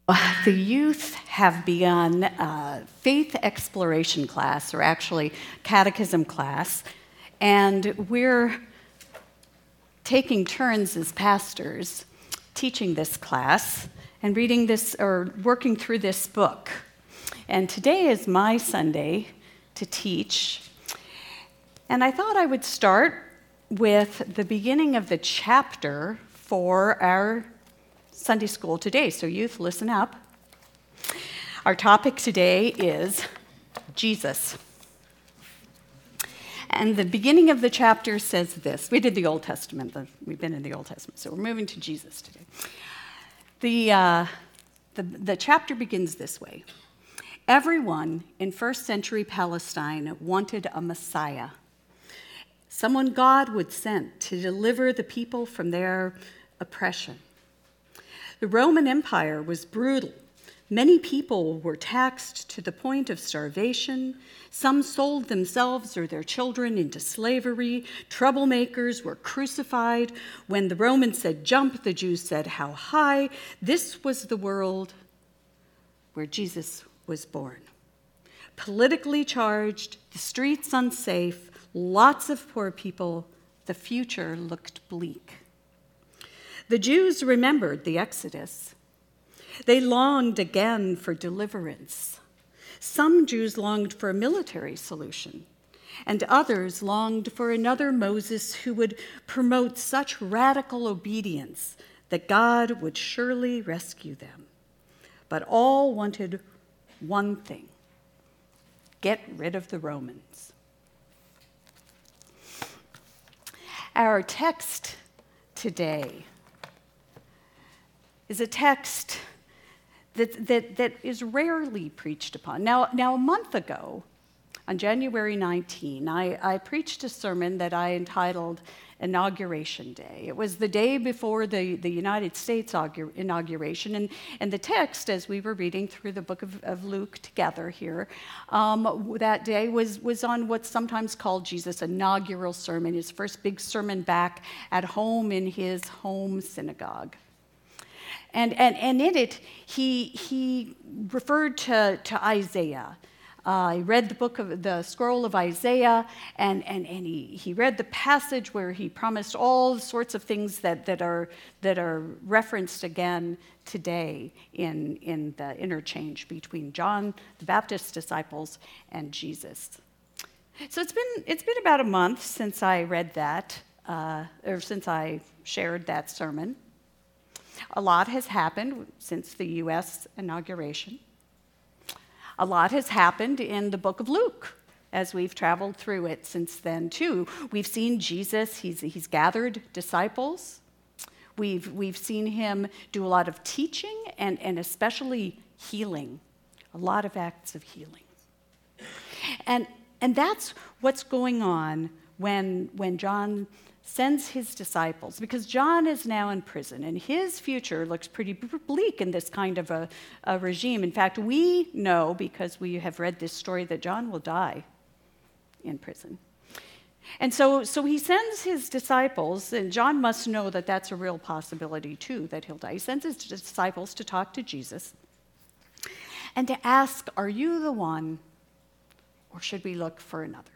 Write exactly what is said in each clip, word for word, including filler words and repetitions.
The youth have begun a faith exploration class, or actually catechism class, and we're taking turns as pastors teaching this class and reading this or working through this book. And today is my Sunday to teach. And I thought I would start with the beginning of the chapter for our Sunday school today. So youth, listen up. Our topic today is Jesus. And the beginning of the chapter says this. We did the Old Testament. We've been in the Old Testament, so we're moving to Jesus today. The, uh, the, the chapter begins this way. Everyone in first century Palestine wanted a Messiah, someone God would send to deliver the people from their oppression. The Roman Empire was brutal. Many people were taxed to the point of starvation. Some sold themselves or their children into slavery. Troublemakers were crucified. When the Romans said jump, the Jews said how high. This was the world where Jesus was born. Politically charged, the streets unsafe, lots of poor people, the future looked bleak. The Jews remembered the Exodus. They longed again for deliverance. Some Jews longed for a military solution, and others longed for another Moses who would promote such radical obedience that God would surely rescue them. But all wanted one thing: get rid of the Romans. Our text today is a text that, that, that is rarely preached upon. Now, now, a month ago, on January nineteenth, I, I preached a sermon that I entitled Inauguration Day. It was the day before the, the United States inauguration, and, and the text, as we were reading through the book of, of Luke together here, um, that day was, was on what's sometimes called Jesus' inaugural sermon, his first big sermon back at home in his home synagogue. And, and, and in it, he, he referred to, to Isaiah. Uh, he read the book of the scroll of Isaiah, and, and, and he, he read the passage where he promised all sorts of things that, that, are, that are referenced again today in, in the interchange between John the Baptist's disciples and Jesus. So it's been, it's been about a month since I read that, uh, or since I shared that sermon. A lot has happened since the U S inauguration. A lot has happened in the book of Luke as we've traveled through it since then, too. We've seen Jesus, he's, he's gathered disciples. We've, we've seen him do a lot of teaching and, and especially healing, a lot of acts of healing. And, and that's what's going on when, when John sends his disciples, because John is now in prison, and his future looks pretty bleak in this kind of a, a regime. In fact, we know, because we have read this story, that John will die in prison. And so, so he sends his disciples, and John must know that that's a real possibility, too, that he'll die. He sends his disciples to talk to Jesus and to ask, are you the one, or should we look for another?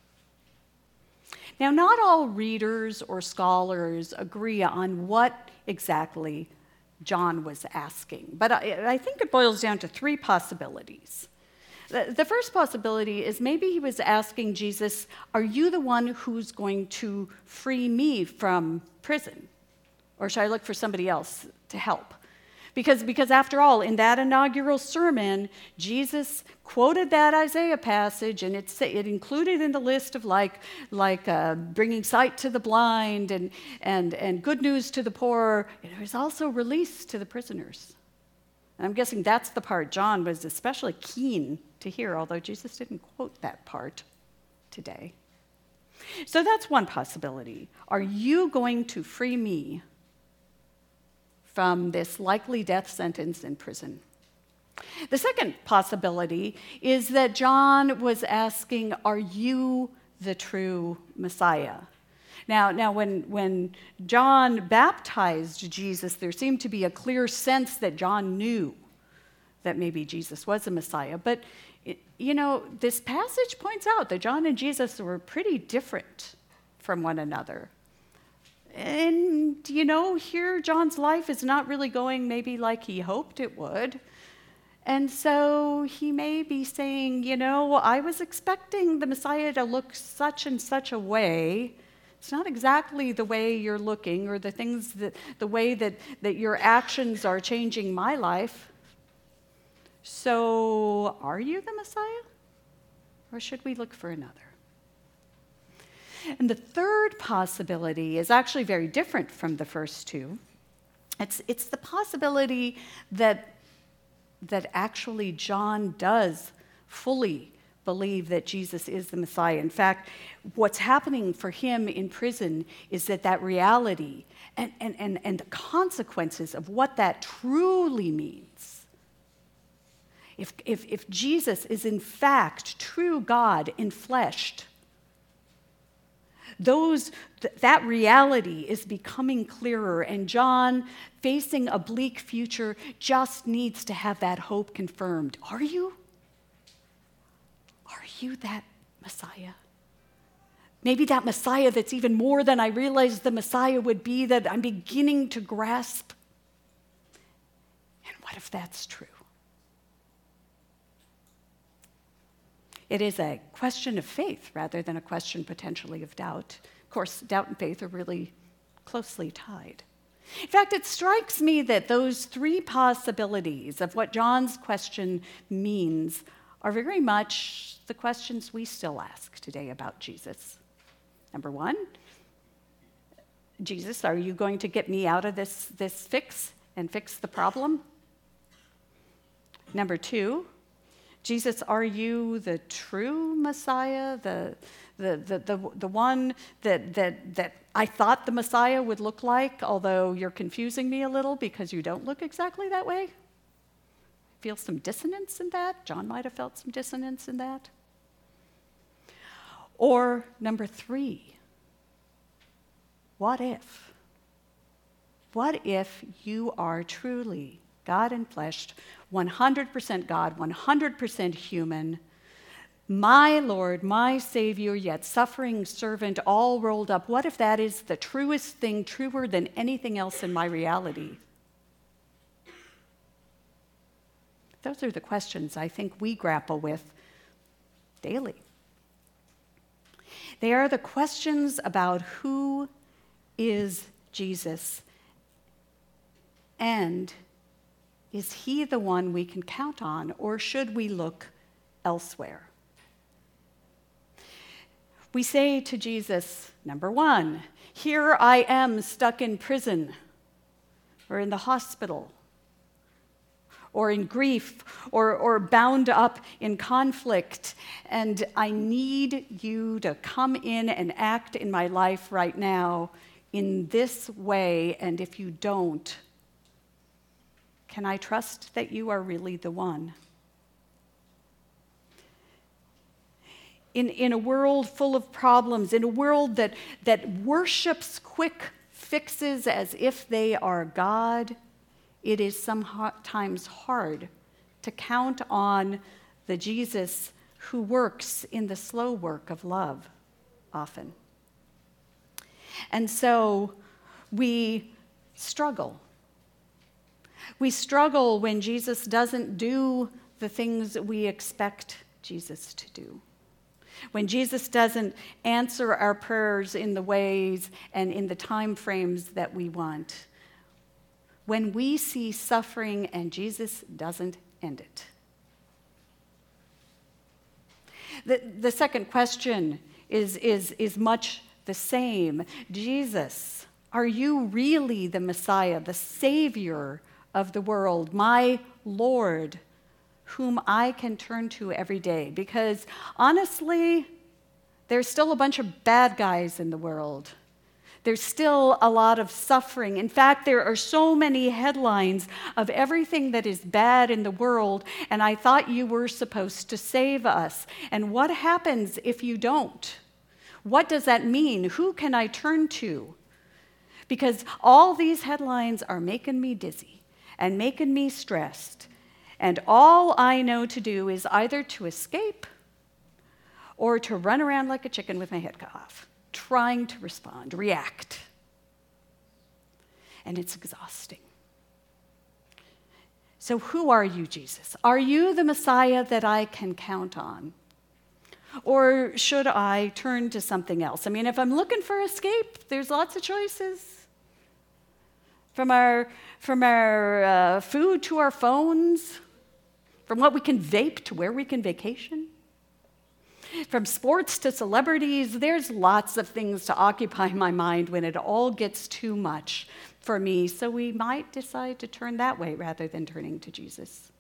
Now, not all readers or scholars agree on what exactly John was asking, but I, I think it boils down to three possibilities. The, the first possibility is maybe he was asking Jesus, are you the one who's going to free me from prison? Or should I look for somebody else to help? Because, because after all, in that inaugural sermon, Jesus quoted that Isaiah passage, and it's, it included in the list of like, like uh, bringing sight to the blind and, and, and good news to the poor. It was also release to the prisoners. And I'm guessing that's the part John was especially keen to hear, although Jesus didn't quote that part today. So that's one possibility. Are you going to free me from this likely death sentence in prison? The second possibility is that John was asking, are you the true Messiah? Now, now when, when John baptized Jesus, there seemed to be a clear sense that John knew that maybe Jesus was a Messiah. But, you know, this passage points out that John and Jesus were pretty different from one another. And, you know, here John's life is not really going maybe like he hoped it would. And so he may be saying, you know, I was expecting the Messiah to look such and such a way. It's not exactly the way you're looking or the things that, the way that, that your actions are changing my life. So are you the Messiah? Or should we look for another? And the third possibility is actually very different from the first two. It's, it's the possibility that that actually John does fully believe that Jesus is the Messiah. In fact, what's happening for him in prison is that that reality and, and, and, and the consequences of what that truly means. If, if, if Jesus is in fact true God enfleshed, Those, th- that reality is becoming clearer, and John, facing a bleak future, just needs to have that hope confirmed. Are you? Are you that Messiah? Maybe that Messiah that's even more than I realized the Messiah would be, that I'm beginning to grasp. And what if that's true? It is a question of faith rather than a question potentially of doubt. Of course, doubt and faith are really closely tied. In fact, it strikes me that those three possibilities of what John's question means are very much the questions we still ask today about Jesus. Number one, Jesus, are you going to get me out of this, this fix and fix the problem? Number two, Jesus, are you the true Messiah, the, the, the, the, the one that, that, that I thought the Messiah would look like, although you're confusing me a little because you don't look exactly that way? Feel some dissonance in that? John might have felt some dissonance in that. Or number three, what if? What if you are truly God enfleshed, one hundred percent God, one hundred percent human, my Lord, my Savior, yet suffering servant, all rolled up? What if that is the truest thing, truer than anything else in my reality? Those are the questions I think we grapple with daily. They are the questions about who is Jesus, and is he the one we can count on, or should we look elsewhere? We say to Jesus, number one, here I am stuck in prison, or in the hospital, or in grief, or, or bound up in conflict, and I need you to come in and act in my life right now in this way, and if you don't, can I trust that you are really the one? In, in a world full of problems, in a world that, that worships quick fixes as if they are God, it is sometimes hard to count on the Jesus who works in the slow work of love, often. And so we struggle. We struggle when Jesus doesn't do the things that we expect Jesus to do. When Jesus doesn't answer our prayers in the ways and in the time frames that we want. When we see suffering and Jesus doesn't end it. The, the second question is, is, is much the same. Jesus, are you really the Messiah, the Savior of the world, my Lord, whom I can turn to every day? Because honestly, there's still a bunch of bad guys in the world. There's still a lot of suffering. In fact, there are so many headlines of everything that is bad in the world, and I thought you were supposed to save us. And what happens if you don't? What does that mean? Who can I turn to? Because all these headlines are making me dizzy and making me stressed. And all I know to do is either to escape or to run around like a chicken with my head cut off, trying to respond, react. And it's exhausting. So who are you, Jesus? Are you the Messiah that I can count on? Or should I turn to something else? I mean, if I'm looking for escape, there's lots of choices. From our, from our uh, food to our phones, from what we can vape to where we can vacation, from sports to celebrities, there's lots of things to occupy my mind when it all gets too much for me. So we might decide to turn that way rather than turning to Jesus.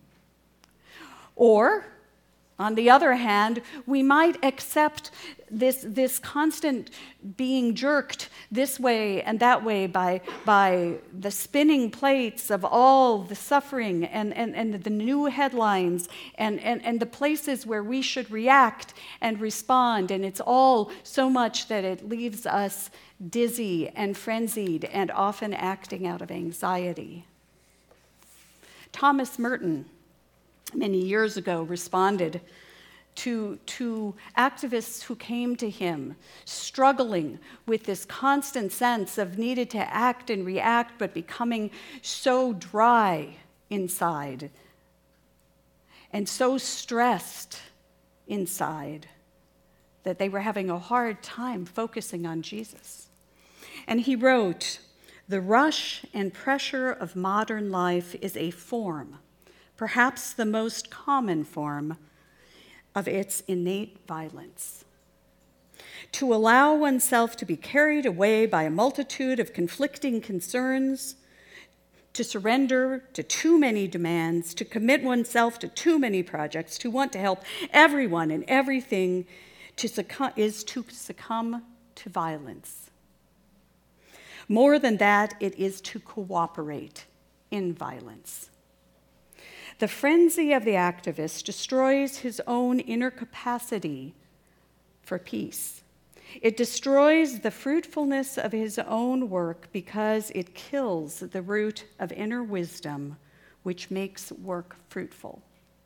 Or, on the other hand, we might accept this, this constant being jerked this way and that way by, by the spinning plates of all the suffering and, and, and the new headlines and, and, and the places where we should react and respond. And it's all so much that it leaves us dizzy and frenzied and often acting out of anxiety. Thomas Merton, many years ago, responded to, to activists who came to him struggling with this constant sense of needed to act and react, but becoming so dry inside and so stressed inside that they were having a hard time focusing on Jesus. And he wrote, "The rush and pressure of modern life is a form, perhaps the most common form, of its innate violence. To allow oneself to be carried away by a multitude of conflicting concerns, to surrender to too many demands, to commit oneself to too many projects, to want to help everyone and everything, to succumb, is to succumb to violence. More than that, it is to cooperate in violence. The frenzy of the activist destroys his own inner capacity for peace. It destroys the fruitfulness of his own work because it kills the root of inner wisdom, which makes work fruitful."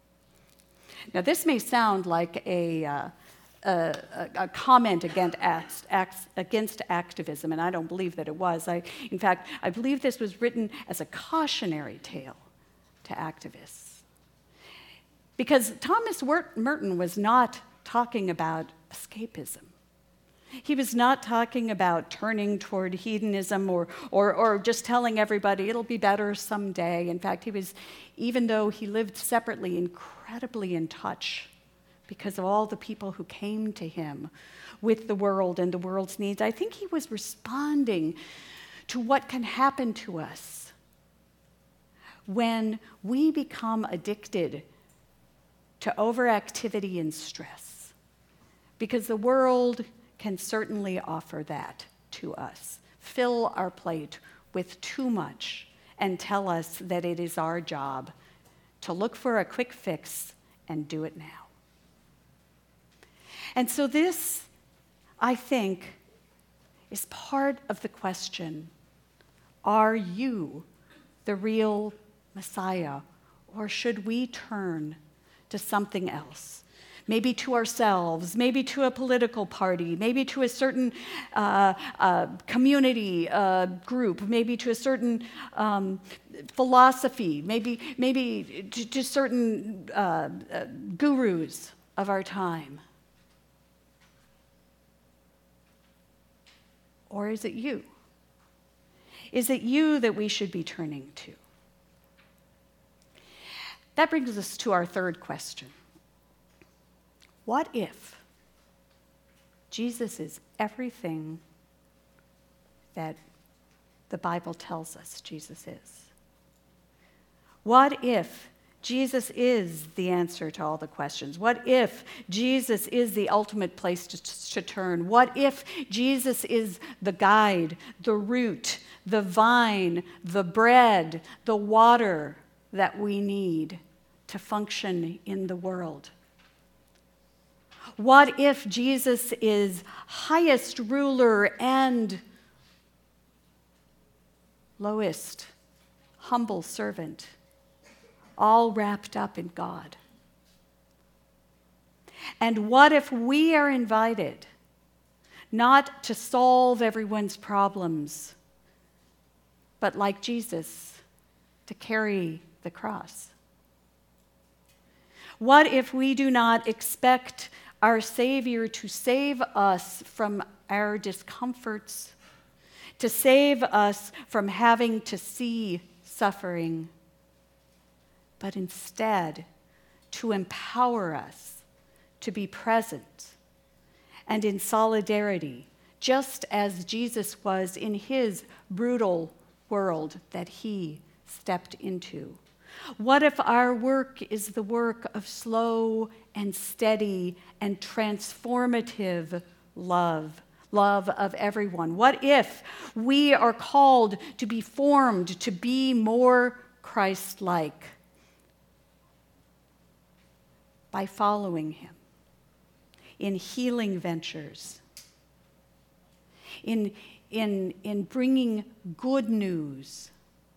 Now, this may sound like a, uh, a, a comment against, act, against activism, and I don't believe that it was. I, in fact, I believe this was written as a cautionary tale to activists. Because Thomas Merton was not talking about escapism. He was not talking about turning toward hedonism or, or, or just telling everybody it'll be better someday. In fact, he was, even though he lived separately, incredibly in touch because of all the people who came to him with the world and the world's needs. I think he was responding to what can happen to us when we become addicted to overactivity and stress, because the world can certainly offer that to us. Fill our plate with too much and tell us that it is our job to look for a quick fix and do it now. And so this, I think, is part of the question: are you the real Messiah, or should we turn to something else? Maybe to ourselves, maybe to a political party, maybe to a certain uh, uh, community uh, group, maybe to a certain um, philosophy, maybe, maybe to, to certain uh, uh, gurus of our time. Or is it you? Is it you that we should be turning to? That brings us to our third question. What if Jesus is everything that the Bible tells us Jesus is? What if Jesus is the answer to all the questions? What if Jesus is the ultimate place to, to turn? What if Jesus is the guide, the root, the vine, the bread, the water that we need to function in the world? What if Jesus is highest ruler and lowest humble servant, all wrapped up in God? And what if we are invited not to solve everyone's problems, but like Jesus, to carry the cross? What if we do not expect our Savior to save us from our discomforts, to save us from having to see suffering, but instead to empower us to be present and in solidarity, just as Jesus was in his brutal world that he stepped into? What if our work is the work of slow and steady and transformative love, love of everyone? What if we are called to be formed to be more Christ-like by following him in healing ventures, in, in, in bringing good news,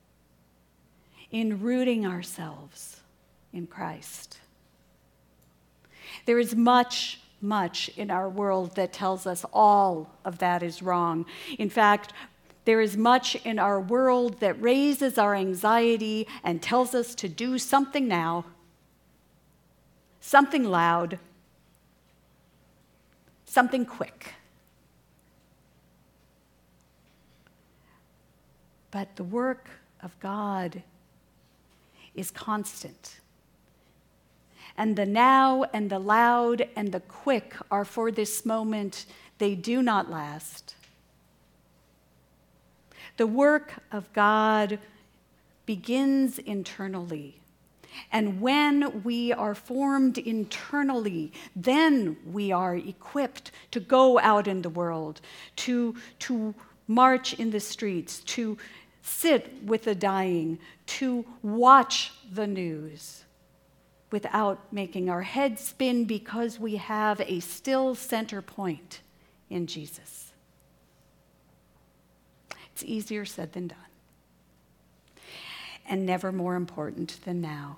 in rooting ourselves in Christ? There is much, much in our world that tells us all of that is wrong. In fact, there is much in our world that raises our anxiety and tells us to do something now, something loud, something quick. But the work of God is constant. And the now and the loud and the quick are for this moment. They do not last. The work of God begins internally. And when we are formed internally, then we are equipped to go out in the world, to, to march in the streets, to sit with the dying, to watch the news without making our heads spin, because we have a still center point in Jesus. It's easier said than done, and never more important than now.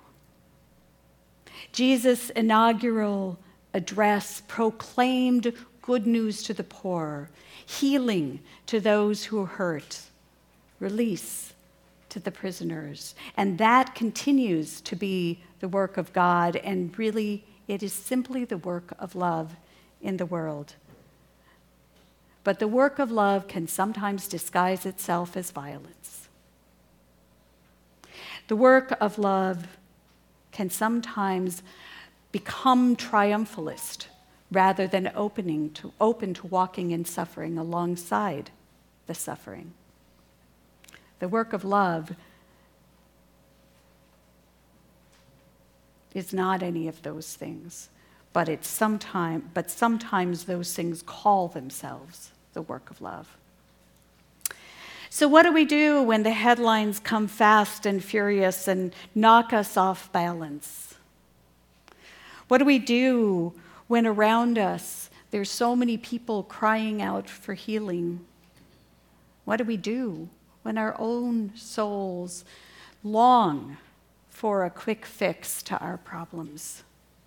Jesus' inaugural address proclaimed good news to the poor, healing to those who hurt, release to the prisoners. And that continues to be the work of God, and really it is simply the work of love in the world. But the work of love can sometimes disguise itself as violence. The work of love can sometimes become triumphalist rather than opening to, open to walking in suffering alongside the suffering. The work of love is not any of those things, but it's sometime, but sometimes those things call themselves the work of love. So what do we do when the headlines come fast and furious and knock us off balance? What do we do when around us there's so many people crying out for healing? What do we do when our own souls long for a quick fix to our problems?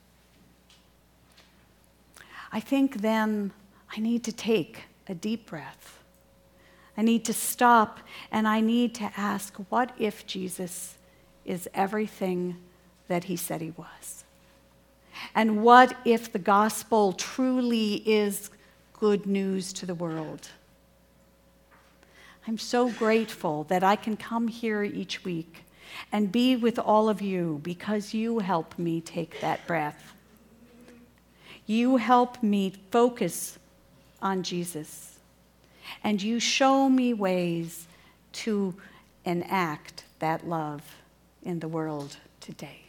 I think then I need to take a deep breath. I need to stop and I need to ask, what if Jesus is everything that he said he was? And what if the gospel truly is good news to the world? I'm so grateful that I can come here each week and be with all of you, because you help me take that breath. You help me focus on Jesus, and you show me ways to enact that love in the world today.